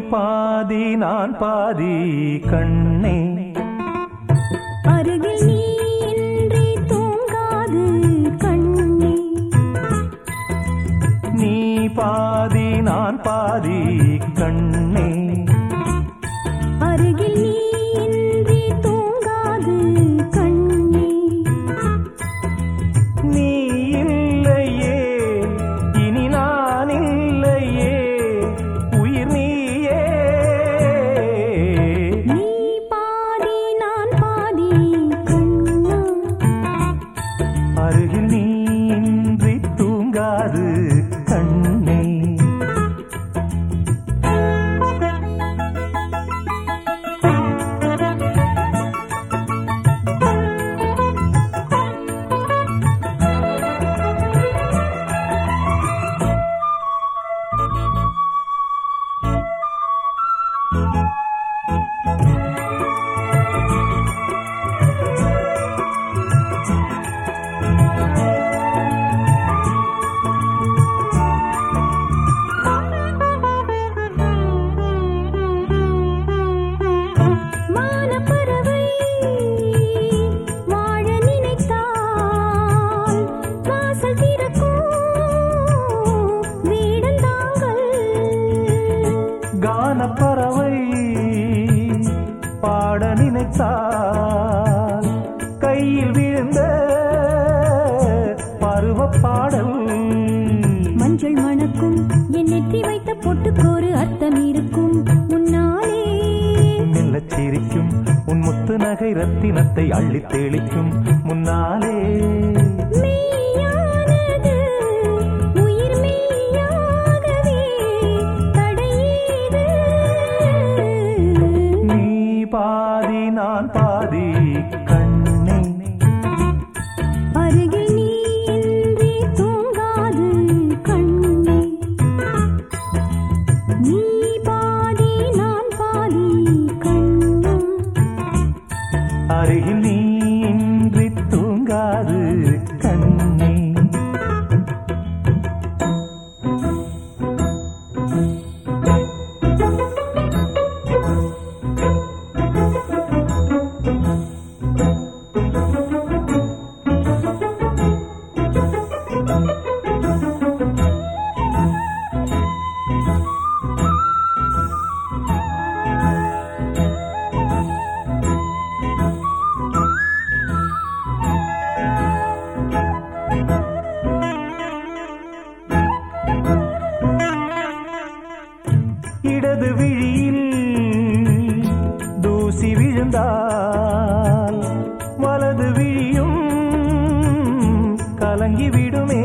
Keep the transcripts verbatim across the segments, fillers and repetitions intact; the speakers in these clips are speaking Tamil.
பாதி நான் பாதி கண்ணே அருகில் நீ இன்றி தூங்காது கண்ணே நீ பாதி நான் பாதி கண்ணே அருகில் நீ இன்றி தூங்காது கண்ணே நீ இல்லையே இனி நான் இல்லையே உயிர் நீயே நீ பாதி நான் பாதி கண்ணா அருகில் நீ இன்றி தூங்காது கண்ணே மானப்பறவை வாழ நினைத்தால் வாசல் திறக்கும் வீடந்தாங்கள் கானப்பறவை பாட நினைத்தால் கையில் விழுந்த பருவ பாடல் மஞ்சள் மணக்கும் என் நெற்றி வைத்த பொட்டுக்கோரு அர்த்தம் இருக்கும் முன்னாலே மெல்லச் சிரிக்கும் உன் முத்து நகை ரத்தினத்தை அள்ளித் தெளிக்கும் முன்னாலே மெய்யானது உயிர் மெய்யாகவே தடையீது நீ பாதி நான் பாதி கண்ணே அருகில் நீ இன்றி தூங்காது கண்ணே நீ பாதி நான் பாதி கண்ணா அருகில் நீ இன்றி தூங்காது கண்ணே இடது விழியில் தூசி விழுந்தால் வலது விழியும் கலங்கி விடுமே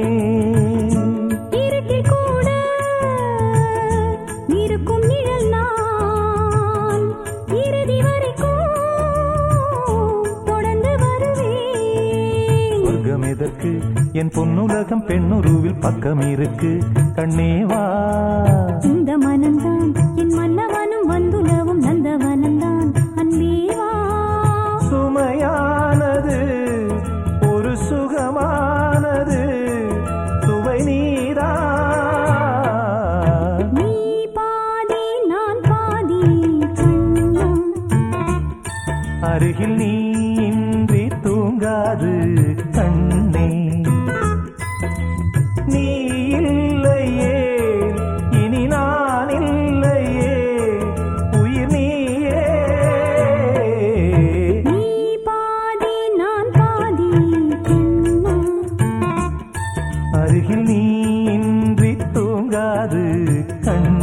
இருட்டில் கூட இருக்கும் நிழல் நான் இறுதி வரைக்கும் தொடர்ந்து வருவேன் சொர்க்கம் எதற்கு என் பொன்னுலகம் பெண்ணுருவில் பக்கம் இருக்கு கண்ணேவா இந்த மனம்தான் என் மன்னவனும் வந்துலவும் நந்தவனம்தான் அன்பேவா சுமையானது ஒரு சுகமானது சுவை நீரா நீ பாதி நான் பாதி கண்ணா அருகில் நீ இன்றி தூங்காது கண்ணே நீ இல்லையே இனி நான் இல்லையே உயிர் நீயே நீ பாதி நான் பாதி கண்ணா அருகில் நீ இன்றி தூங்காது கண்ணே